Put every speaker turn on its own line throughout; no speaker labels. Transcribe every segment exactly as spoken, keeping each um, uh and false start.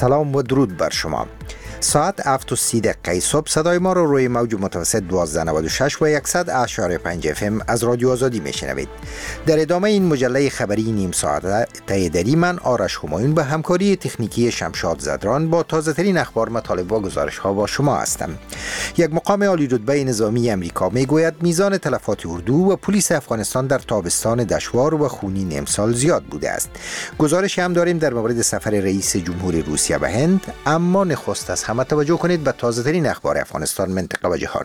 سلام و درود بر شما. ساعت هفت و سی دقیقه صبح صدای ما رو روی موج متوسط دوازده نود و شش و صد اشاره پنج اف ام از رادیو آزادی میشنوید. در ادامه این مجله خبری نیم ساعته دری من آرش همایون به همکاری تکنیکی شمشاد زدران با تازه ترین اخبار، مطالب و گزارش ها با شما هستم. یک مقام عالی رتبه نظامی امریکا میگوید میزان تلفات اردو و پلیس افغانستان در تابستان دشوار و خونین امسال زیاد بوده است. گزارش هم داریم در مورد سفر رئیس جمهور روسیه به هند، اما نخست از همه توجه کنید به تازه ترین اخبار افغانستان، منطقه و جهان.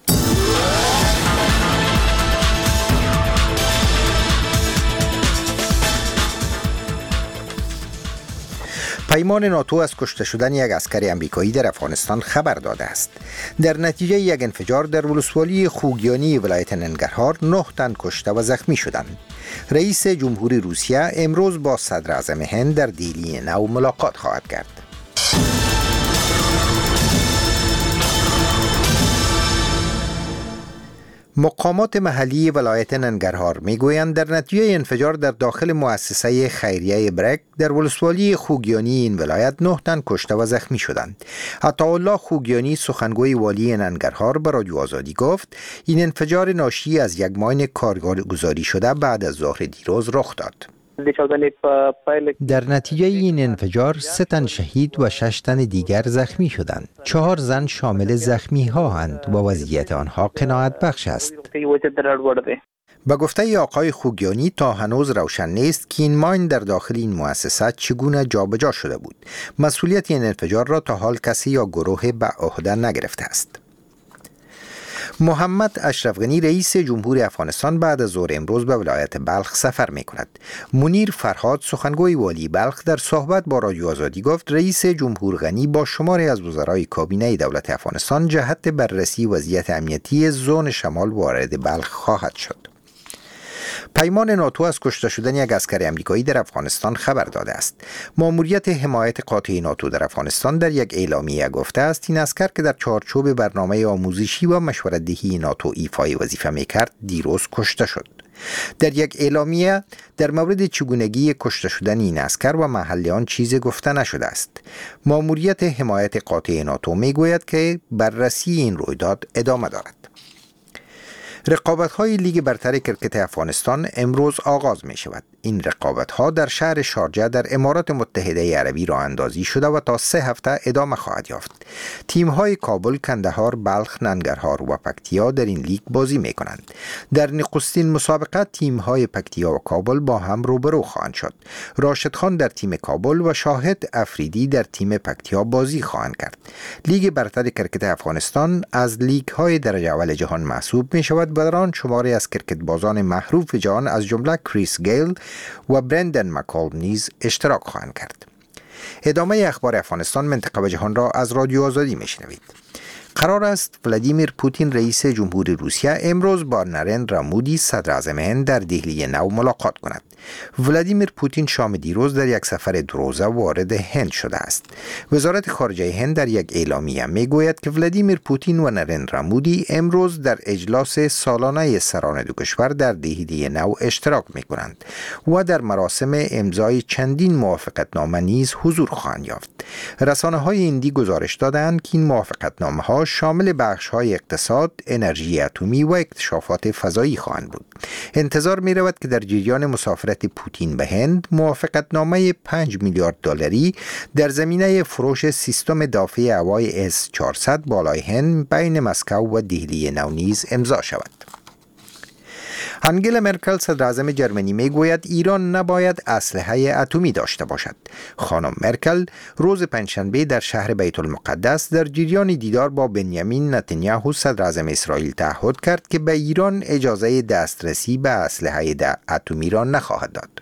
پیمان ناتو از کشته شدن یک عسکر امریکایی در افغانستان خبر داده است. در نتیجه یک انفجار در ولسوالی خوگیانی ولایت ننگرهار نه تن کشته و زخمی شدند. رئیس جمهور روسیه امروز با صدر اعظم هند در دهلی نو ملاقات خواهد کرد. مقامات محلی ولایت ننگرهار میگویند در نتیجه انفجار در داخل مؤسسه خیریه برک در ولسوالی خوگیانی این ولایت نه تن کشته و زخمی شدند. عطاالله خوگیانی سخنگوی والی ننگرهار به رادیو آزادی گفت این انفجار ناشی از یک ماین کارگزاری شده بعد از ظهر دیروز رخ داد. در نتیجه این انفجار سه تن شهید و شش تن دیگر زخمی شدند. چهار زن شامل زخمی ها هستند و وضعیت آنها قناعت بخش است. با گفته آقای خوگیانی تا هنوز روشن نیست که این ماین در داخل این مؤسسه چگونه جابجا شده بود. مسئولیت این انفجار را تا حال کسی یا گروه به عهده نگرفته است. محمد اشرف غنی رئیس جمهور افغانستان بعد از ظهر امروز به ولایت بلخ سفر می کند. منیر فرهاد سخنگوی والی بلخ در صحبت با رادیو آزادی گفت رئیس جمهور غنی با شماری از وزرای کابینه دولت افغانستان جهت بررسی وضعیت امنیتی زون شمال وارد بلخ خواهد شد. پیمان ناتو از کشته شدن یک عسکر امریکایی در افغانستان خبر داده است. ماموریت حمایت قاطع ناتو در افغانستان در یک اعلامیه گفته است این عسکر که در چارچوب برنامه آموزشی و مشورت‌دهی ناتو ایفای وظیفه می‌کرد دیروز کشته شد. در یک اعلامیه در مورد چگونگی کشته شدن این عسکر و محل آن چیزی گفته نشده است. ماموریت حمایت قاطع ناتو میگوید که بررسی این رویداد ادامه دارد. رقابت‌های لیگ برتر کرکت افغانستان امروز آغاز می شود. این رقابت‌ها در شهر شارجه در امارات متحده عربی راه اندازی شده و تا سه هفته ادامه خواهد یافت. تیم‌های کابل، کندهار، بلخ، ننگرهار و پکتیا در این لیگ بازی می کنند. در نخستین مسابقه تیم‌های پکتیا و کابل با هم روبرو خواهند شد. راشد خان در تیم کابل و شاهد افریدی در تیم پکتیا بازی خواهند کرد. لیگ برتر کرکت افغانستان از لیگ‌های درجه اول جهان محسوب می شود. در آن شماری از کرکت بازان معروف جهان از جمله کریس گیل و برندن مکالم نیز اشتراک خواهند کرد. ادامه اخبار افغانستان، منطقه و جهان را از رادیو آزادی میشنوید. قرار است ولادیمیر پوتین رئیس جمهور روسیه امروز با نریندرا مودی صدر اعظم هند در دهلی نو ملاقات کند. ولادیمیر پوتین شام دیروز در یک سفر دو روزه وارد هند شده است. وزارت خارجه هند در یک اعلامیه میگوید که ولادیمیر پوتین و نریندرا مودی امروز در اجلاس سالانه سران دو کشور در دهلی نو اشتراک میکنند و در مراسم امضای چندین موافقتنامه نیز حضور خواهند یافت. رسانه‌های هندی گزارش دادند که این موافقتنامه‌ها شامل بخش‌های اقتصاد، انرژی اتمی و اکتشافات فضایی خواهند بود. انتظار می‌رود که در جریان مسافرت پوتین به هند موافقتنامه پنج میلیارد دلاری در زمینه فروش سیستم دافع هوای اس چهارصد بالای هند بین مسکو و دهلی نو نیز امضا شود. انگلا مرکل صدر اعظم جرمنی میگوید ایران نباید اسلحه اتمی داشته باشد. خانم مرکل روز پنجشنبه در شهر بیت المقدس در جریان دیدار با بنیامین نتانیاهو صدر اعظم اسرائیل تعهد کرد که به ایران اجازه دسترسی به اسلحه اتمی را نخواهد داد.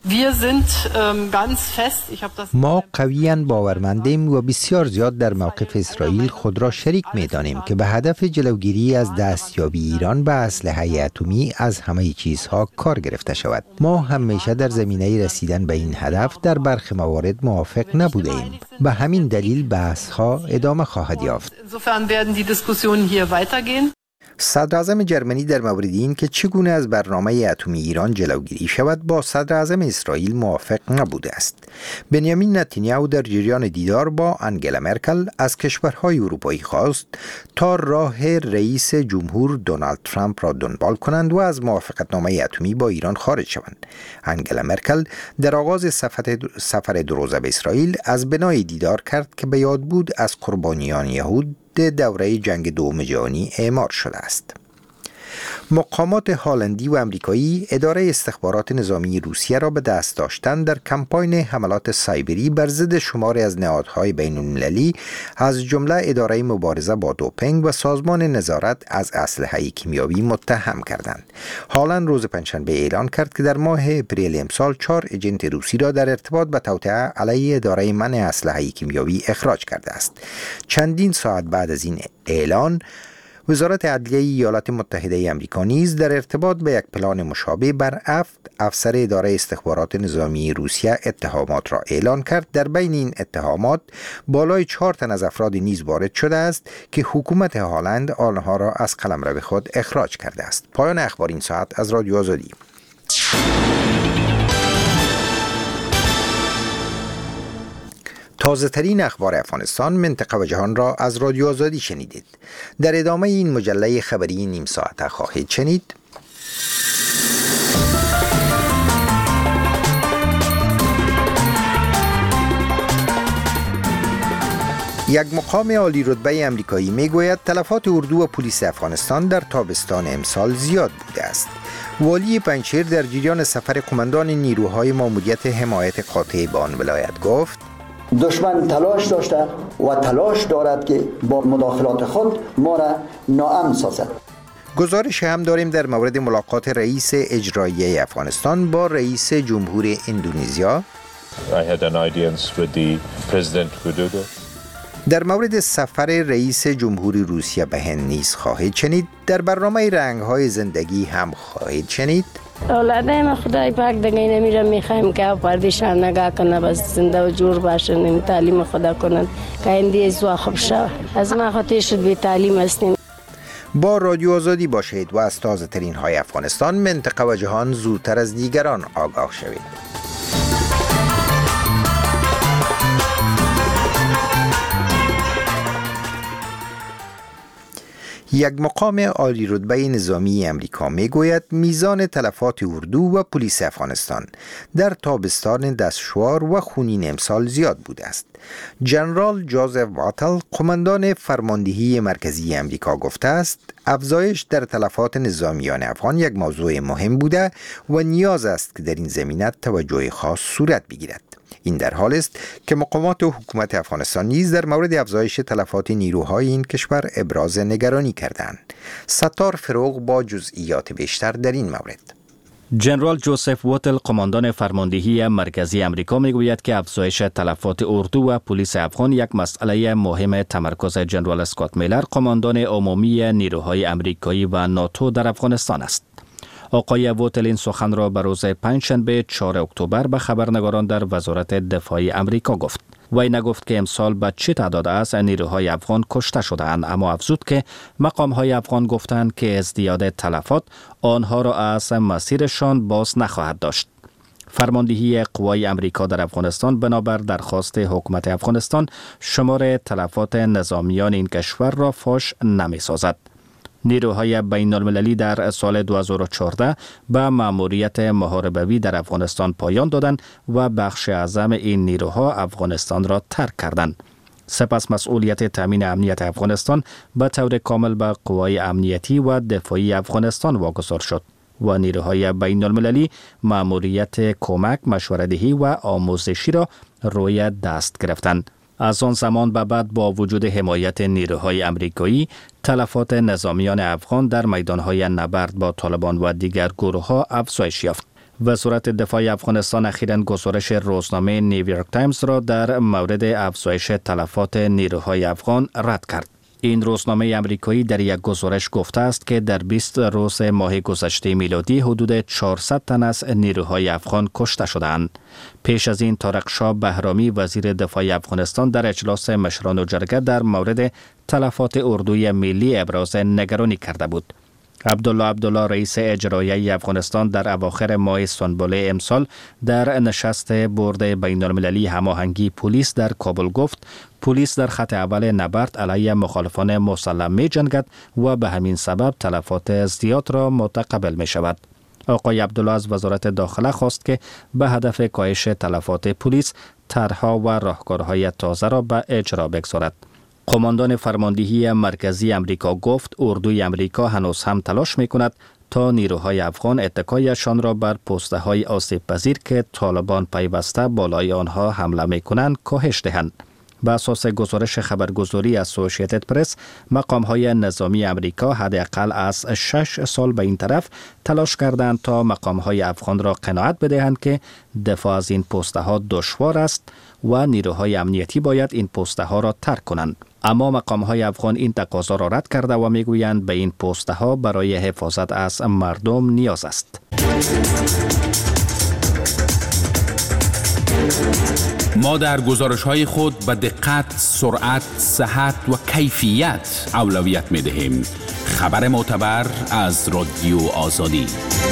ما قویاً باورمندیم و بسیار زیاد در موقف اسرائیل خود را شریک می‌دانیم که به هدف جلوگیری از دستیابی ایران به اسلحه اتمی از همه چیزها کار گرفته شود. ما همیشه در زمینه رسیدن به این هدف در برخی موارد موافق نبوده ایم. به همین دلیل بحث‌ها ادامه خواهد یافت. صدر اعظم جرمنی در مورد این که چگونه از برنامه اتمی ایران جلوگیری شود با صدر اعظم اسرائیل موافق نبوده است. بنیامین نتانیاهو در جریان دیدار با انگلا مرکل از کشورهای اروپایی خواست تا راه رئیس جمهور دونالد ترامپ را دنبال کنند و از موافقتنامه اتمی با ایران خارج شوند. انگلا مرکل در آغاز سفر سفر دو روزه به اسرائیل از بنای دیدار کرد که به یاد بود از قربانیان یهود دوره جنگ دوم جهانی اعمار شده است. مقامات هلندی و امریکایی اداره استخبارات نظامی روسیه را به دست داشتند در کمپاین حملات سایبری بر ضد شماری از نهادهای بین‌المللی از جمله اداره مبارزه با دوپینگ و سازمان نظارت از اسلحه کیمیاوی متهم کردند. هلند روز پنجشنبه اعلان کرد که در ماه اپریل امسال چهار اجنت روسی را در ارتباط با توطئه علیه اداره منع اسلحه کیمیاوی اخراج کرده است. چندین ساعت بعد از این اعلان وزارت عدلیه ایالات متحده آمریکا نیز در ارتباط به یک پلان مشابه بر افت افسر اداره استخبارات نظامی روسیه اتهامات را اعلان کرد. در بین این اتهامات بالای چهار تن از افراد نیز وارد شده است که حکومت هلند آنها را از قلمرو خود اخراج کرده است. پایان اخبار این ساعت از رادیو آزادی. تازه ترین اخبار افغانستان، منطقه و جهان را از رادیو آزادی شنیدید. در ادامه این مجله خبری نیم ساعته خواهید شنید: یک مقام عالی رتبه آمریکایی میگوید تلفات اردو و پلیس افغانستان در تابستان امسال زیاد بوده است. والی پنجشیر در جریان سفر قماندان نیروهای ماموریت حمایت قاطع به آن ولایت گفت:
دشمن تلاش داشته و تلاش دارد که با مداخلات خود ما را ناامن سازد.
گزارش هم داریم در مورد ملاقات رئیس اجرایی افغانستان با رئیس جمهور اندونزیا.
I had an audience with the President Widodo.
در مورد سفر رئیس جمهور روسیه به هند نیز خواهید شنید. در برنامه رنگ‌های زندگی هم خواهید شنید:
اولادای خدای پاک دیگه نمیره، میخوایم که پردیشان نگاه کنه، بس زنده و جور باشن، تعلیم خدا کنند که اندی زوا خوب شد. از ما خاطر شد بی تعلیم هستیم.
با رادیو آزادی باشید و از تازه ترین های افغانستان، منطقه و جهان زودتر از دیگران آگاه شوید. یک مقام عالی رتبه نظامی امریکا میگوید میزان تلفات اردو و پلیس افغانستان در تابستان دشوار و خونین امسال زیاد بوده است. جنرال جوزف واتل، قماندان فرماندهی مرکزی امریکا، گفته است افزایش در تلفات نظامیان افغان یک موضوع مهم بوده و نیاز است که در این زمینه توجه خاص صورت بگیرد. این در حال است که مقامات و حکومت افغانستان نیز در مورد افزایش تلفات نیروهای این کشور ابراز نگرانی کردند. ستار فروغ با جزئیات بیشتر در این مورد.
جنرال جوزف واتل، قماندان فرماندهی مرکزی امریکا، میگوید که افزایش تلفات اردو و پلیس افغان یک مسئله مهم تمرکز جنرال اسکات میلر، قماندان عمومی نیروهای امریکایی و ناتو در افغانستان است. آقای واتل این سخن را به روز پنجشنبه چهارم اکتبر به خبرنگاران در وزارت دفاع امریکا گفت. وی نگفت که امسال به چه تعداد از نیروهای افغان کشته شدند، اما افزود که مقام‌های افغان گفتند که ازدیاد تلفات آنها را از مسیرشان باز نخواهد داشت. فرماندهی قوای امریکا در افغانستان بنابر درخواست حکومت افغانستان شمار تلفات نظامیان این کشور را فاش نمی‌سازد. نیروهای بین المللی در سال دو هزار و چهارده به مأموریت محاربوی در افغانستان پایان دادند و بخش اعظم این نیروها افغانستان را ترک کردند. سپس مسئولیت تامین امنیت افغانستان به طور کامل به قوای امنیتی و دفاعی افغانستان واگذار شد و نیروهای بین المللی مأموریت کمک، مشوره‌دهی و آموزشی را روی دست گرفتند. از آن زمان به بعد با وجود حمایت نیروهای امریکایی، تلفات نظامیان افغان در میدانهای نبرد با طالبان و دیگر گروه‌ها افزایش یافت. وزارت دفاع افغانستان اخیراً گزارش روزنامه نیویورک تایمز را در مورد افزایش تلفات نیروهای افغان رد کرد. این روزنامه امریکایی در یک گزارش گفته است که در بیست روز ماه گذشته میلادی حدود چهارصد تن از نیروهای افغان کشته شدند. پیش از این طارق شاه بهرامی وزیر دفاع افغانستان در اجلاس مشران جرگه در مورد تلفات اردوی ملی ابراز نگرانی کرده بود. عبدالله عبدالله رئیس اجرایی افغانستان در اواخر ماه سنبله امسال در نشست بورد بین المللی هماهنگی پلیس در کابل گفت پلیس در خط اول نبرد علیه مخالفان مسلح می جنگد و به همین سبب تلفات زیاد را متقبل می شود. آقای عبدالله از وزارت داخله خواست که به هدف کاهش تلفات پلیس طرح‌ها و راهکارهای تازه را به اجرا بگذارد. قماندان فرماندهی مرکزی امریکا گفت اردوی امریکا هنوز هم تلاش می کند تا نیروهای افغان اتکایشان را بر پسته های آسیب پذیر که طالبان پیوسته بالای آنها حمله می کنند کاهش دهند. به اساس گزارش خبرگزاری اسوسییتد پرس، مقام‌های نظامی امریکا حداقل از شش سال به این طرف تلاش کردند تا مقام‌های افغان را قناعت بدهند که دفاع از این پست‌ها دشوار است و نیروهای امنیتی باید این پست‌ها را ترک کنند. اما مقام‌های افغان این تقاضا را رد کرده و میگویند به این پست‌ها برای حفاظت از مردم نیاز است.
ما در گزارش‌های خود به دقت، سرعت، صحت و کیفیت اولویت می‌دهیم. خبر معتبر از رادیو آزادی.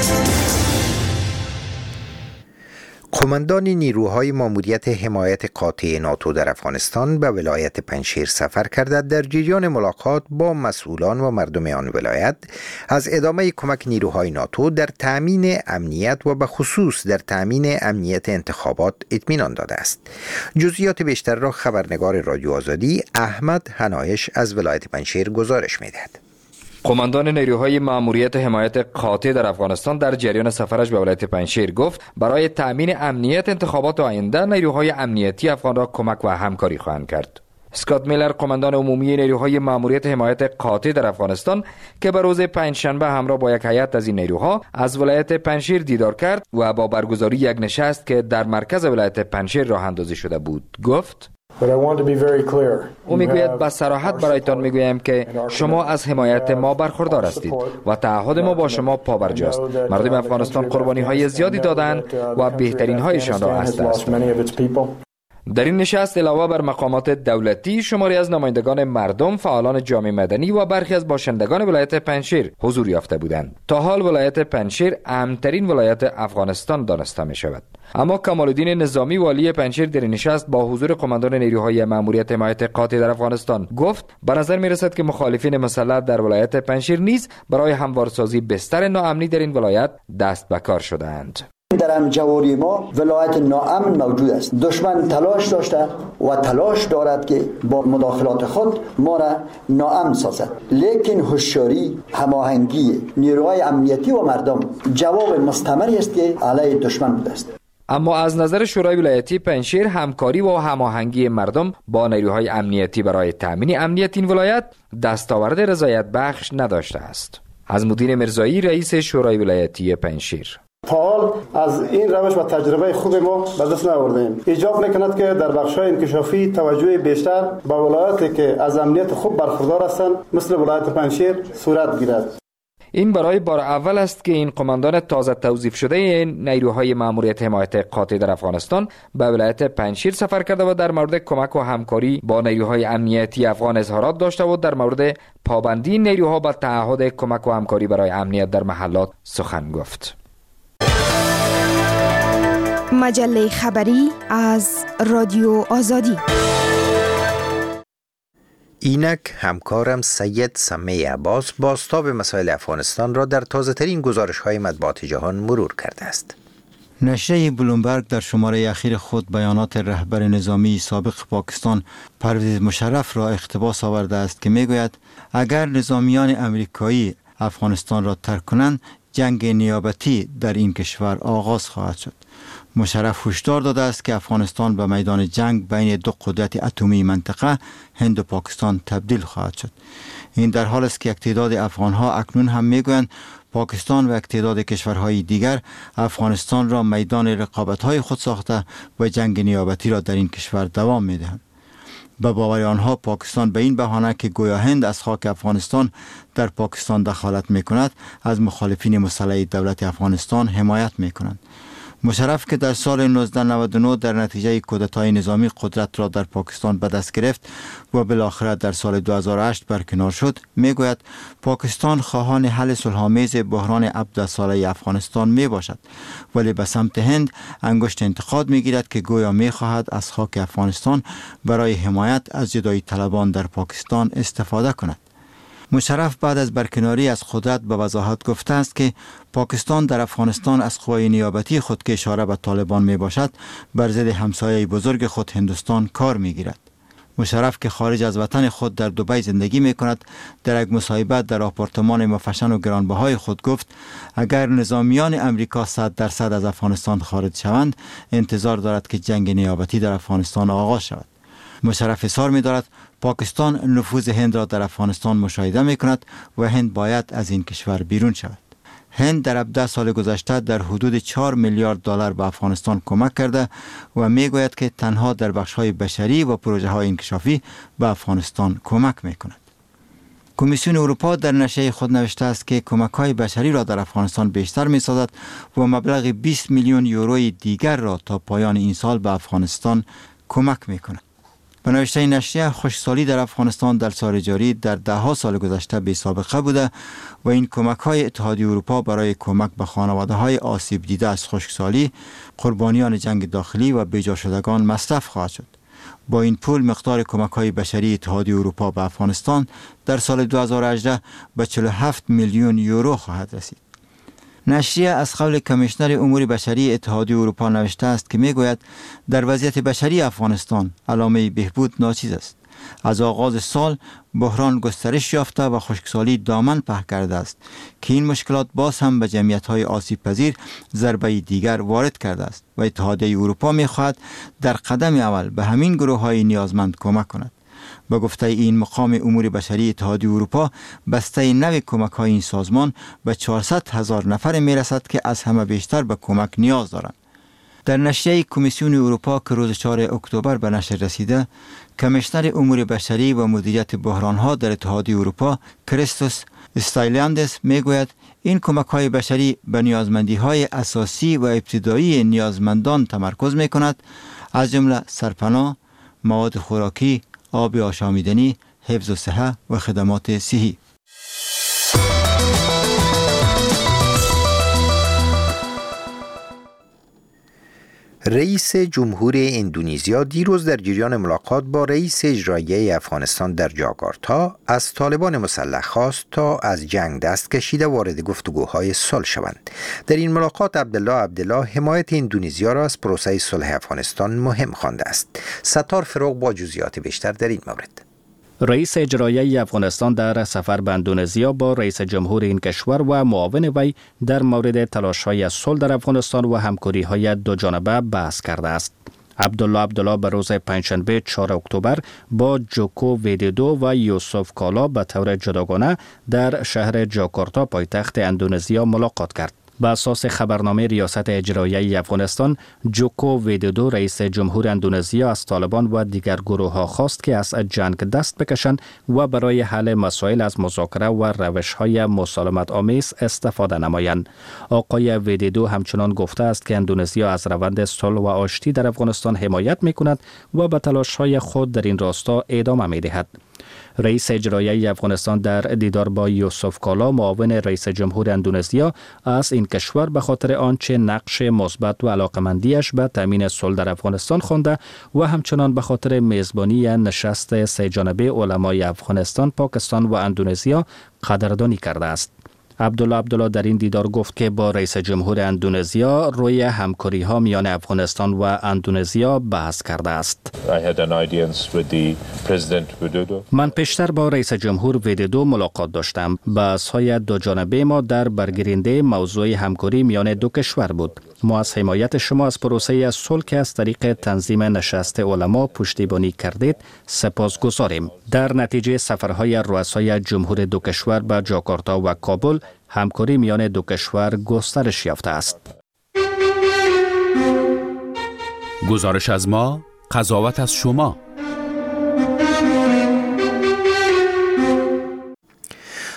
قماندان نیروهای ماموریت حمایت قاطع ناتو در افغانستان به ولایت پنجشیر سفر کرده. در جریان ملاقات با مسئولان و مردم آن ولایت از ادامه کمک نیروهای ناتو در تأمین امنیت و به خصوص در تأمین امنیت انتخابات اطمینان داده است. جزئیات بیشتر را خبرنگار رادیو آزادی احمد حنایش از ولایت پنجشیر گزارش می‌دهد.
قماندان نیروهای ماموریت حمایت قاطع در افغانستان در جریان سفرش به ولایت پنجشیر گفت برای تأمین امنیت انتخابات آینده نیروهای امنیتی افغان را کمک و همکاری خواهند کرد. اسکات میلر قماندان عمومی نیروهای ماموریت حمایت قاطع در افغانستان که به روز پنجشنبه همراه با یک هیئت از این نیروها از ولایت پنجشیر دیدار کرد و با برگزاری یک نشست که در مرکز ولایت پنجشیر راه اندازی شده بود گفت او میگوید با صراحت برایتان میگویم که شما از حمایت ما برخوردار هستید و تعهد ما با شما پابرجاست. مردم افغانستان قربانی های زیادی دادند و بهترین هایشان را از دست دادند. در این نشست علاوه بر مقامات دولتی شماری از نمایندگان مردم، فعالان جامعه مدنی و برخی از باشندگان ولایت پنجشیر حضور یافته بودند. تا حال ولایت پنجشیر امن‌ترین ولایت افغانستان دانسته می شود. اما کمال الدین نظامی والی پنجشیر در نشست با حضور قماندان نیروهای ماموریت حمایت قاطع در افغانستان گفت به نظر می رسد که مخالفین مسلح در ولایت پنجشیر نیز برای هموارسازی بستر ناامنی در این ولایت دست به کار شده‌اند.
در همجواری ما ولایت ناامن موجود است. دشمن تلاش داشته و تلاش دارد که با مداخلات خود ما را ناامن سازد، لیکن هوشیاری، هماهنگی نیروهای امنیتی و مردم جواب مستمری است که علیه دشمن بوده است.
اما از نظر شورای ولایتی پنجشیر همکاری و هماهنگی مردم با نیروهای امنیتی برای تامین امنیت این ولایت دستاورد رضایت بخش نداشته است. عظم‌الدین مرزایی رئیس شورای ولایتی پنجشیر:
تا حال از این روش و تجربه خوب ما به دست نآوردیم. ایجاب میکند که در بخش‌های انکشافی توجه بیشتر به ولایاتی که از امنیت خوب برخوردار هستند مثل ولایت پنجشیر صورت گیرد.
این برای بار اول است که این قماندان تازه توظیف شده نیروهای ماموریت حمایت قاطع در افغانستان به ولایت پنجشیر سفر کرده و در مورد کمک و همکاری با نیروهای امنیتی افغان اظهارات داشته و در مورد پابندی نیروها به تعهد کمک و همکاری برای امنیت در محلات سخن گفت.
مجله خبری از رادیو آزادی.
اینک همکارم سید سمی عباس بازتاب مسائل افغانستان را در تازه ترین گزارش های مطبوعات جهان مرور کرده است.
نشریه بلومبرگ در شماره اخیر خود بیانات رهبر نظامی سابق پاکستان پرویز مشرف را اقتباس آورده است که میگوید اگر نظامیان امریکایی افغانستان را ترک کنند جنگ نیابتی در این کشور آغاز خواهد شد. مشرف هشدار داده است که افغانستان به میدان جنگ بین دو قدرت اتمی منطقه هند و پاکستان تبدیل خواهد شد. این در حال است که یک تعداد افغانها اکنون هم میگویند پاکستان و یک تعداد کشورهای دیگر افغانستان را میدان رقابت‌های خود ساخته و جنگ نیابتی را در این کشور دوام میدهند. به باور آنها پاکستان به این بهانه که گویا هند از خاک افغانستان در پاکستان دخالت میکند از مخالفین مسلح دولت افغانستان حمایت میکنند. مشرف که در سال نوزده نود و نه در نتیجه کودتای نظامی قدرت را در پاکستان به دست گرفت و بالاخره در سال دو هزار و هشت برکنار شد، میگوید پاکستان خواهان حل صلح‌آمیز بحران هفده ساله افغانستان می باشد، ولی به سمت هند انگشت انتقاد میگیرد که گویا میخواهد از خاک افغانستان برای حمایت از جدایی طلبان در پاکستان استفاده کند. مشرف بعد از برکناری از قدرت به وضاحت گفته است که پاکستان در افغانستان از قوای نیابتی خود که اشاره به طالبان می باشد بر ضد همسایه بزرگ خود هندوستان کار می گیرد. مشرف که خارج از وطن خود در دبی زندگی می کند در یک مصاحبه در آپارتمان مفشن و گرانبهای خود گفت اگر نظامیان امریکا صد درصد از افغانستان خارج شوند انتظار دارد که جنگ نیابتی در افغانستان آغاز شود. مشرف اصرار می دارد پاکستان نفوذ هند را در افغانستان مشاهده می کند و هند باید از این کشور بیرون شود. هند در هفده سال گذشته در حدود چهار میلیارد دلار به افغانستان کمک کرده و می گوید که تنها در بخش‌های بشری و پروژه‌های انکشافی به افغانستان کمک می کند. کمیسیون اروپا در نشریه خود نوشته است که کمک‌های بشری را در افغانستان بیشتر می‌سازد و مبلغ بیست میلیون یوروی دیگر را تا پایان این سال به افغانستان کمک می‌کند. به نوشته نشریه خشکسالی در افغانستان در سال جاری در ده ها سال گذشته بی سابقه بوده و این کمک‌های اتحادیه اروپا برای کمک به خانواده‌های آسیب دیده از خشکسالی، قربانیان جنگ داخلی و بیجا شدگان مصرف خواهد شد. با این پول مقدار کمک‌های بشری اتحادیه اروپا به افغانستان در سال دو هزار و هجده به چهل و هفت میلیون یورو خواهد رسید. نشریه از قول کمیشنر امور بشری اتحادیه اروپا نوشته است که میگوید در وضعیت بشری افغانستان علامه بهبود ناچیز است. از آغاز سال بحران گسترش یافته و خشکسالی دامن په کرده است که این مشکلات باز هم به جمعیت‌های آسیب پذیر ضربه دیگر وارد کرده است و اتحادیه اروپا می‌خواهد در قدم اول به همین گروه‌های نیازمند کمک کند. به گفته این مقام امور بشری اتحادیه اروپا بسته نو کمک‌های این سازمان به چهارصد هزار نفر می‌رسد که از همه بیشتر به کمک نیاز دارند. در نشریه کمیسیون اروپا که روز چهارم اکتبر به نشر رسیده، کمیشنر امور بشری و مدیریت بحران‌ها در اتحادیه اروپا کریستوس استایلیاندس میگوید این کمک‌های بشری به نیازمندی‌های اساسی و ابتدایی نیازمندان تمرکز می‌کند، از جمله سرپناه، مواد خوراکی، آب آشامیدنی، حفظ و صحت و خدمات صحی.
رئیس جمهور اندونزیا دیروز در جریان ملاقات با رئیس اجرایی افغانستان در جاکارتا از طالبان مسلح خواست تا از جنگ دست کشیده وارد گفتگوهای صلح شوند. در این ملاقات عبدالله عبدالله حمایت اندونزیا را از پروسه صلح افغانستان مهم خوانده است. ستار فروغ با جزئیات بیشتر در این مورد.
رئیس اجرایی افغانستان در سفر به اندونزیا با رئیس جمهور این کشور و معاون وی در مورد تلاش‌های صلح در افغانستان و همکاری‌های دو جانبه بحث کرده است. عبدالله عبدالله به روز پنجشنبه چهارم اکتبر با جوکو ویدودو و یوسف کالا به طور جداگانه در شهر جاکارتا پایتخت اندونزیا ملاقات کرد. به اساس خبرنامه ریاست اجرایی افغانستان، جوکو ویدودو رئیس جمهور اندونزیا از طالبان و دیگر گروه‌ها خواست که از جنگ دست بکشند و برای حل مسائل از مذاکره و روش‌های مسالمت آمیز استفاده نمایند. آقای ویدودو همچنان گفته است که اندونزیا از روند صلح و آشتی در افغانستان حمایت می‌کند و به تلاش‌های خود در این راستا ادامه می‌دهد. رئیس اجرایی افغانستان در دیدار با یوسف کالا معاون رئیس جمهور اندونزیا از این کشور به خاطر آنچه نقش مثبت و علاقمندیش به تامین صلح در افغانستان خوانده و همچنان به خاطر میزبانی نشست سه جانبه علمای افغانستان، پاکستان و اندونزیا قدردانی کرده است. عبدالله عبدالله در این دیدار گفت که با رئیس جمهور اندونزیا روی همکاری ها میان افغانستان و اندونزیا بحث کرده است. من پیشتر با رئیس جمهور ویدودو ملاقات داشتم. بحث‌های دو جانبه ما در برگیرنده موضوع همکاری میان دو کشور بود. ما از حمایت شما از پروسه صلح که از طریق تنظیم نشست علما پشتیبانی کردید سپاسگزاریم. در نتیجه سفرهای رؤسای جمهور دو کشور به جاکارتا و کابل، همکاری میان دو کشور گسترش یافته است.
گزارش از ما، قضاوت از شما.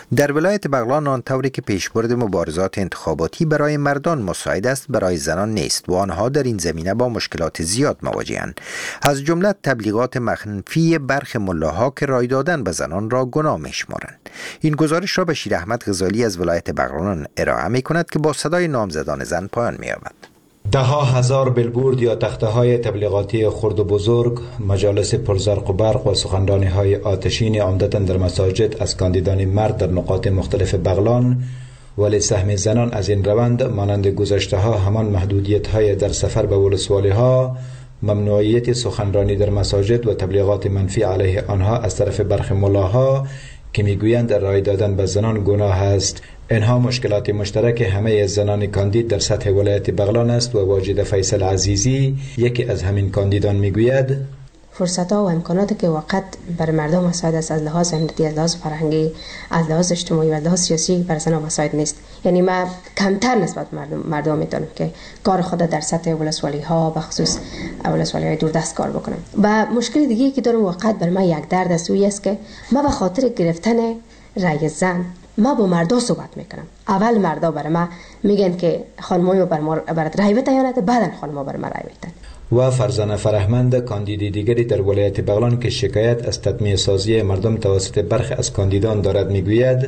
در ولایت بغلان آن طوری که پیشبرد مبارزات انتخاباتی برای مردان مساعد است برای زنان نیست و آنها در این زمینه با مشکلات زیاد مواجه‌اند. از جمله تبلیغات مخفی برخی ملاها که رای دادن به زنان را گناه می‌شمارند. این گزارش را بشیر احمد غزالی از ولایت بغلان ارائه می‌کند که با صدای نامزدان زن پایان می‌یابد.
ده ها هزار بیلبورد یا تخته های تبلیغاتی خرد و بزرگ، مجالس پرزرق و برق و سخنرانی های آتشین عمدتاً در مساجد از کاندیدان مرد در نقاط مختلف بغلان، ولی سهم زنان از این روند مانند گذشته ها همان محدودیت های در سفر به ولسوالی ها، ممنوعیت سخنرانی در مساجد و تبلیغات منفی علیه آنها از طرف برخی ملاها که میگویند رای دادن به زنان گناه است. اینها مشکلات مشترک همه زنان کاندید در سطح ولایت بغلان است و واجد فیصل عزیزی، یکی از همین کاندیدان، میگوید
فرصت‌ها و امکاناتی که وقت بر مردم مساعد است، از لحاظ امنیتی، از لحاظ فرهنگی، از لحاظ اجتماعی و از لحاظ سیاسی بر زنان مساعد نیست. یعنی ما کمتر نسبت مردم مردم میتونم که کار خود در سطح ولسوالی ها به خصوص ولسوالی های دوردست کار بکنم. و مشکل دیگه که دارم وقت بر من یک درد است، او است که ما به خاطر گرفتن رأی زن ما با مردا صحبت میکنم. اول مردا بر ما میگن که خانم‌ها بر ما برات رأی بتیانند، بعدن خانم‌ها بر ما رأی بتن.
و فرزانه فرهمند کاندید دیگری در ولایت بغلان که شکایت از تطمیع سازی مردم توسط برخی از کاندیدان دارد میگوید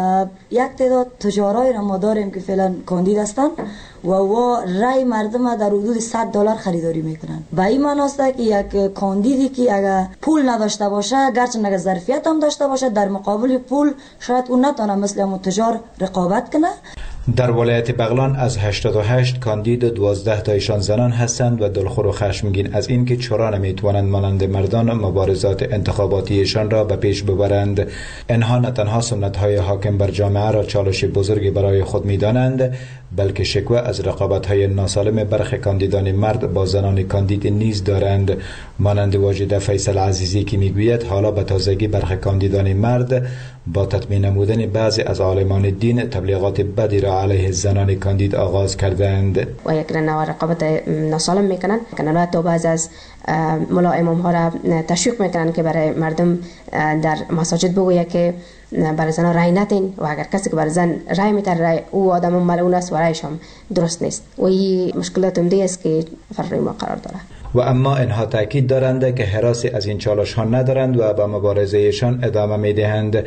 یک تعداد تجارای را ما داریم که فعلا کاندید هستند و و رای مردم در حدود صد دلار خریداری میکنن. و این معنی است که یک کاندیدی که اگر پول نداشته باشه، گرچه اگر ظرفیت هم داشته باشه، در مقابل پول شاید اون نتونه مثل همون تجار رقابت کنه.
در ولایت بغلان از هشتاد و هشت کاندید دوازده تایشان زنان هستند و دلخور و خشمگین از این که چرا نمیتوانند مانند مردان مبارزات انتخاباتیشان را به پیش ببرند. اینها نه تنها سنت‌های حاکم بر جامعه را چالش بزرگی برای خود می‌دانند، بلکه شکوه از رقابت‌های ناسالم برخی کاندیدان مرد با زنان کاندید نیز دارند، مانند واجد فیصل عزیزی که میگوید حالا به تازگی برخی کاندیدان مرد با تطمیع نمودن بعضی از عالمان دین تبلیغات بدی را علیه زنان کاندید آغاز کردند
و یک نوع رقابت ناسالم میکنن. کنن تا بعض از ملا امام ها را تشویق میکنن که برای مردم در مساجد بگوید که برای زن رای ندین و اگر کسی که برای زن رای میتر رای او آدم ملعون است و رایش هم درست نیست. و این مشکلات عمده است که فرای ما قرار داره.
و اما اینها تاکید دارند که هراسی از این چالش ها ندارند و به مبارزهشان ادامه میدهند.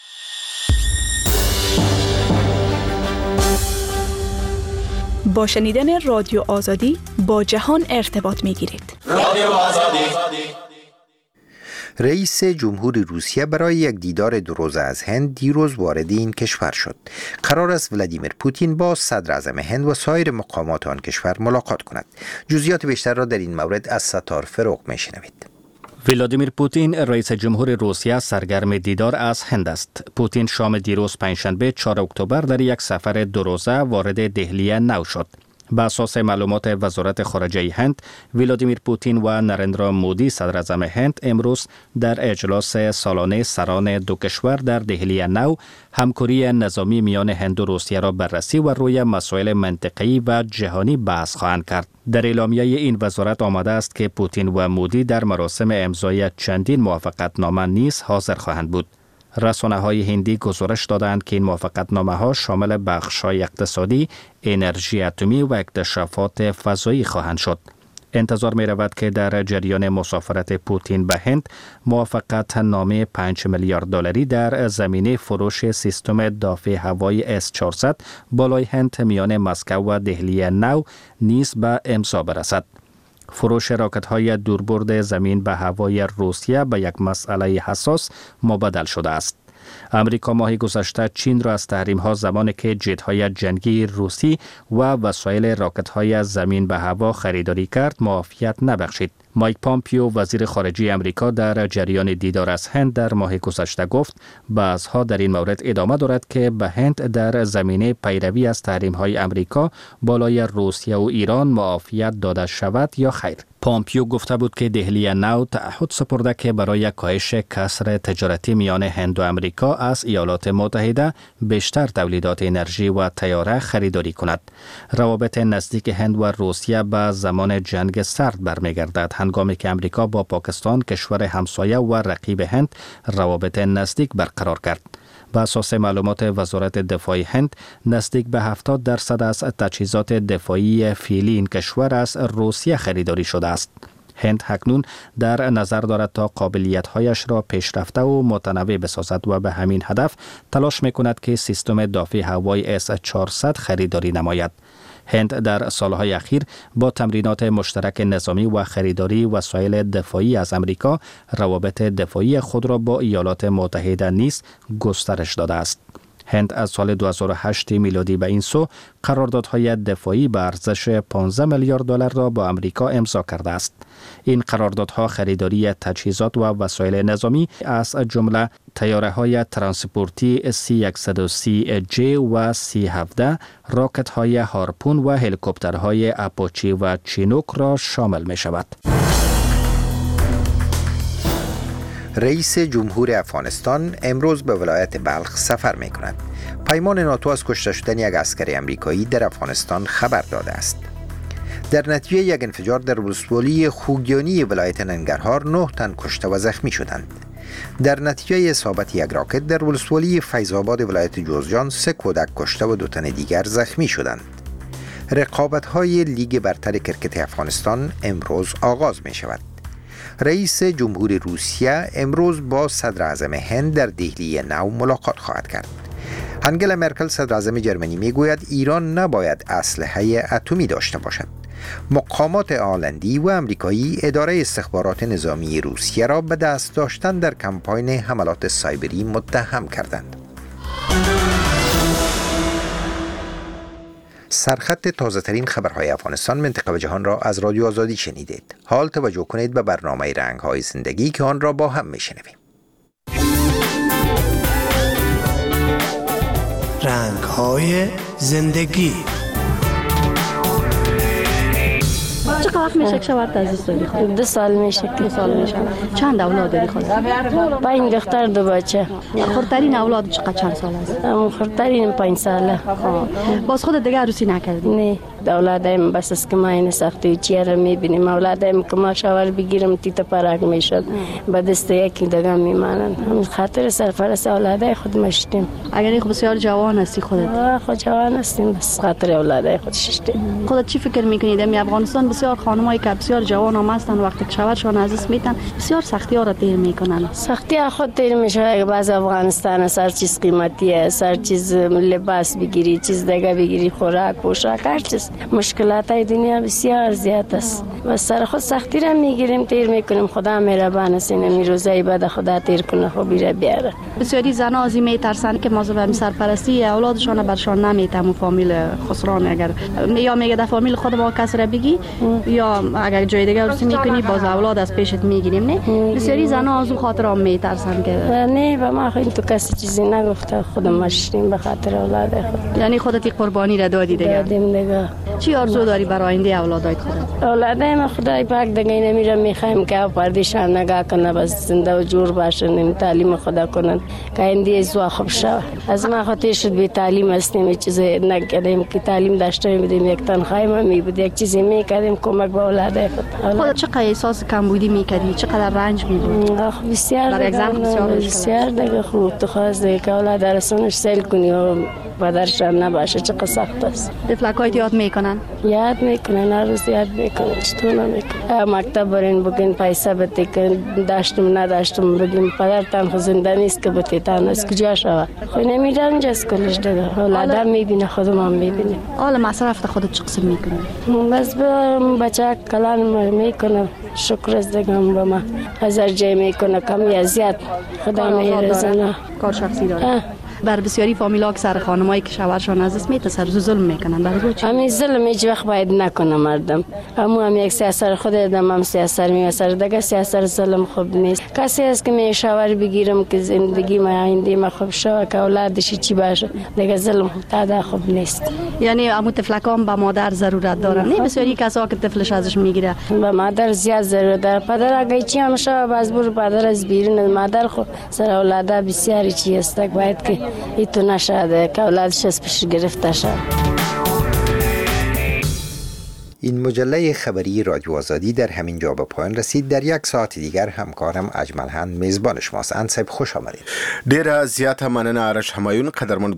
با شنیدن رادیو آزادی با جهان ارتباط میگیرید. رادیو آزادی.
رئیس جمهور روسیه برای یک دیدار دو روزه از هند دیروز وارد این کشور شد. قرار است ولادیمیر پوتین با صدر اعظم هند و سایر مقامات آن کشور ملاقات کند. جزئیات بیشتر را در این مورد از ستار فروغ میشنوید.
ولادیمیر پوتین رئیس جمهور روسیه سرگرم دیدار از هند است. پوتین شام دیروز پنجشنبه چهارم اکتبر در یک سفر دو روزه وارد دهلی نو شد. به اساس معلومات وزارت خارجه هند، ولادیمیر پوتین و نرندرا مودی صدر اعظم هند امروز در اجلاس سالانه سران دو کشور در دهلی نو همکاری نظامی میان هند و روسیه را بررسی و روی مسائل منطقه‌ای و جهانی بحث خواهند کرد. در اعلامیه این وزارت آمده است که پوتین و مودی در مراسم امضای چندین موافقتنامه نیز حاضر خواهند بود. رسانه‌های هندی گزارش دادند که این موافقتنامه‌ها شامل بخش‌های اقتصادی، انرژی اتمی و اکتشافات فضایی خواهند شد. انتظار می رود که در جریان مسافرت پوتین به هند موافقت نامه پنج میلیارد دلاری در زمینه فروش سیستم دافع هوایی اس چهارصد بالای هند میان مسکو و دهلی نو نیز به امضا برسد. فروش راکت‌های دوربرد زمین به هوای روسیه به یک مسئله حساس مبدل شده است. امریکا ماه گذشته چین را از تحریم‌ها زمانی که جت‌های جنگی روسی و وسایل راکت‌های زمین به هوا خریداری کرد معافیت نبخشید. مایک پامپیو وزیر خارجه امریکا در جریان دیدار از هند در ماه گذشته گفت بحث‌ها در این مورد ادامه دارد که به هند در زمینه پیروی از تحریم‌های امریکا بالای روسیه و ایران معافیت داده شود یا خیر. پامپیو گفته بود که دهلی نو تعهد سپرده که برای کاهش کسر تجارتی میان هند و امریکا از ایالات متحده بیشتر تولیدات انرژی و طیاره خریداری کند. روابط نزدیک هند و روسیه به زمان جنگ سرد برمیگردد، هنگامی که امریکا با پاکستان کشور همسایه و رقیب هند روابط نزدیک برقرار کرد. به اساس معلومات وزارت دفاع هند نزدیک به هفتاد درصد از تجهیزات دفاعی فعلی این کشور از روسیه خریداری شده است. هند اکنون در نظر دارد تا قابلیت‌هایش را پیشرفته و متنوع بسازد و به همین هدف تلاش می‌کند که سیستم دفاع هوایی اس چهارصد خریداری نماید. هند در سالهای اخیر با تمرینات مشترک نظامی و خریداری وسایل دفاعی از امریکا روابط دفاعی خود را با ایالات متحده نیز گسترش داده است. هند از سال دو هزار و هشت میلادی به این سو قراردادهای دفاعی به ارزش پانزده میلیارد دلار را با امریکا امضا کرده است. این قراردادها خریداری تجهیزات و وسایل نظامی از جمله طیاره‌های ترانسپورتی سی صد و سی جی و سی هفده، راکت‌های هارپون و هلیکوپترهای اپاچی و چینوک را شامل می شود.
رئیس جمهور افغانستان امروز به ولایت بلخ سفر می کند. پیمان ناتو از کشته شدن یک عسکر امریکایی در افغانستان خبر داده است. در نتیجه یک انفجار در ولسوالی خوگیانی ولایت ننگرهار نه تن کشته و زخمی شدند. در نتیجه اصابت یک راکت در ولسوالی فیض‌آباد ولایت جوزجان سه کودک کشته و دو تن دیگر زخمی شدند. رقابت‌های لیگ برتر کرکت افغانستان امروز آغاز می شود. رئیس جمهور روسیه امروز با صدر اعظم هند در دهلی نو ملاقات خواهد کرد. انگلا مرکل صدر اعظم جرمنی می گوید ایران نباید اسلحه اتمی داشته باشد. مقامات هلندی و امریکایی اداره استخبارات نظامی روسیه را به دست داشتن در کمپاین حملات سایبری متهم کردند. سرخط تازه ترین خبرهای افغانستان، منطقه و جهان را از رادیو آزادی شنیدید. حال توجه کنید به برنامه رنگ‌های زندگی که آن را با هم میشنویم.
رنگ‌های زندگی.
چقدر وقت میشه که شوهرت عزیز داری خود؟
دو سال میشه.
دو سال میشه. چند اولاد داری خود؟
پنج دختر دو بچه.
خردترین اولاد چقدر چند سال است؟
ام خردترین پنج ساله.
باز خود دیگه عروسی نکردی؟
نه. اولادایم بس است که ما این سختی چیه را میبینیم. اولادایم که ما شوهر بگیرم تیت پراک میشد. به دست یکی دیگه میمانند. همین خاطر سرپرست اولادای خود مشتیم.
اگر خود بسیار جوان هستی خودت؟
آه خود جوان هستیم بس خاطر اولادای خود ششتیم.
خودت چی فکر میکنید؟ در افغانستان بسیار خانمایی که بسیار جوان هم هستند وقتی که شوهرشان عزیز میتن بسیار سختی ها را دیر میکنن.
سختی خود دیر میشه. باز افغانستان سر چیز قیمتیه، سر چیز لباس بگیری، چیز دیگه بگیری، خوراک، پوشاک، هر چیز مشکلات های دنیا بسیار زیاد است. و سر خود سختی را میگیریم، تیر میکنیم. خدا مهربان است. این روزای بعد خدا تیر کنه خوبی را بیاره.
بسیاری زنا از این میترسن که مازه سرپرستی اولادشان برشان نمیتم فامیل خسران اگر یا میگه در فامیل خود با کس را بگی یا اگر جای دیگه عروسی میکنی باز اولاد از پیشت میگیریم. نه بسیاری زنا از اون خاطر هم میترسن که
نه به ما خود تو کسی چیزی نگفته. خودم مشتیم به خاطر اولاد خود.
یعنی خودت قربانی را دادی دیگه؟
دادیم دیگه.
چی آرزو داری برای آینده اولادایت خودت؟
اولادای ما خدای پاک دیگه نمیره میخوایم که پردیشان نگاه کنه بس زنده و جور باشن، تعلیم خدا کنن که آینده زوا خوب شه. از ما خاطر شد به تعلیم هستیم چیز نکردیم که تعلیم داشته بودیم یک تنخواه ما میبود یک چیزی میکردیم کمک به اولادای خود.
خودت چقدر احساس کمبودی میکردی؟ چقدر رنج میبود؟
بسیار
در اگزم بسیار
بسیار دیگه خوب تو خواست دیگه که اولاد درسونش سیل کنی و پدرشان نباشه چقدر سخت است.
دفلکایت یاد میکنن؟
یاد میکنن، هر روز یاد میکنن. چطور نمیکنن؟ مکتب برین بگین پیسه بده که داشتم نداشتم بگیم پدرتان خود زنده نیست که بده تان از کجا شود. خود نمیرن جز کلش دیگه. اولاد میبینه خودم هم میبینیم.
حالا مصرف خودت چه قسم میکنی؟
بس بچه کلان میکنه. شکر از دیگه هم به ما هزار جای میکنه کم یا زیاد خدا میرزنه.
کار شخصی داره. بر بسیاری فامیلا که سر خانمایی که شوهرشان عزیز میته سر ظلم میکنن. برای چی؟
همین ظلم هیچ وقت باید نکنه مردم. همو هم یک سیاست خود دم هم سیاست میسر دیگه سیاست ظلم خوب نیست. کسی است که می شوهر بگیرم که زندگی ما آینده ما خوب شه که اولادش چی باشه دیگه ظلم تا خوب نیست.
یعنی عمو طفلکان با مادر ضرورت دارن. نه بسیاری کسا که طفلش ازش میگیره
با مادر زیاد ضرورت داره. پدر اگه چی هم شه باز بر پدر از بیرون مادر خو سر اولادا بسیاری چی است باید که ایتو نشده که اولادش از پیش گرفته شد.
این مجله خبری رادیو آزادی در همین جا به پایان رسید. در یک ساعت دیگر همکارم اجمل هند میزبان شماست. انصب خوش آمدید.
ډیر زیات مننه آرش همایون. قدرمن